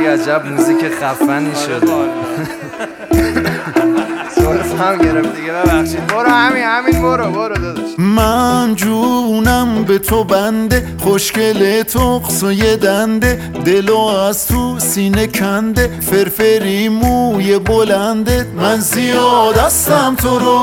وای عجب موزیک خفنی شده. سرفم گرفت دیگه، ببخشید. برو همین برو داداش. من جونم به تو بنده، خوشگل تقص و یه دنده، دلو از تو سینه کنده، فرفری موی بلنده. من زیادستم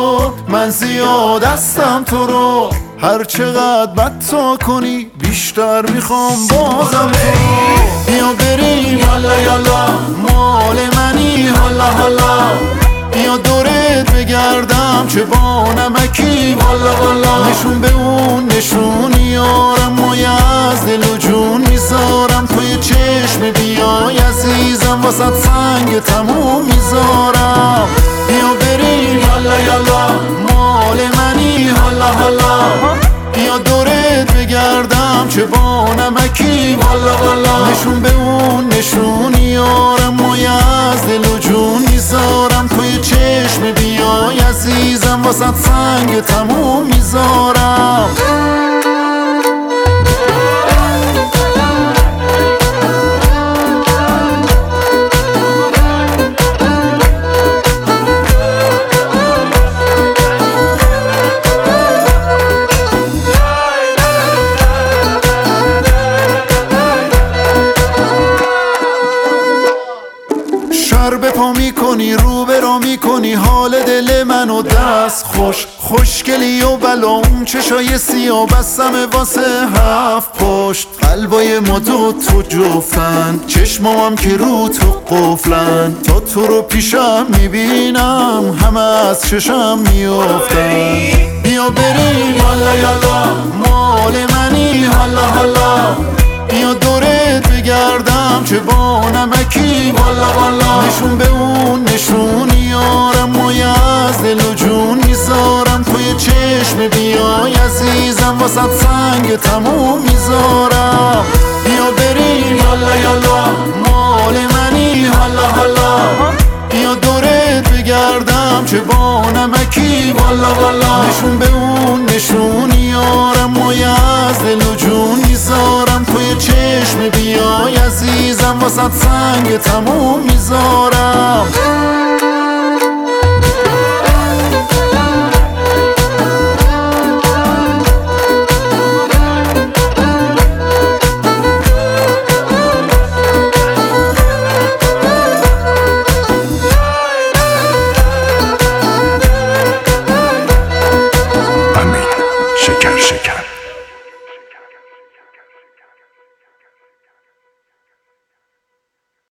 تو رو، هر چقدر بد تا کنی بیشتر میخوام بازم تو رو. بیا بریم یالا مال منی حالا، بیا دورت بگردم چه با نمکی والا. نشون به اون نشونیارم، مایه از دل و جون میذارم، توی چشم بیای عزیزم واسه سنگ تموم میذارم. بیا بریم یالا مال منی حالا، بیا دورت بگردم چه با نمکی والا. نشون به اون نشونیارم، مایه از دل و جون میذارم، توی چشم بیای عزیزم واسه سنگ تموم میذارم. سر به پا میکنی، رو به را میکنی، حال دل منو دست خوشگلی و بلام، چشای سیاه بستم واسه 7 پشت. قلبای ما تو جفتن، چشمام که رو تو قفلن، تا تو رو پیشم میبینم همه از چشم میافتن. بیا بریم یالا مال منی حالا، بیا دورت بگردم چه با نمکی والا. نشون به اون نشونیارم، مایه از دل و جون میذارم، توی چشم بیای عزیزم واسه سنگ تموم میذارم. بیا بریم یالا مال منی حالا، بیا دورت بگردم چه با نمکی والا. نشون به اون نشونیارم، مایه از دل و جون میذارم، توی چشم بیای عزیزم واسه سنگ تموم میذارم.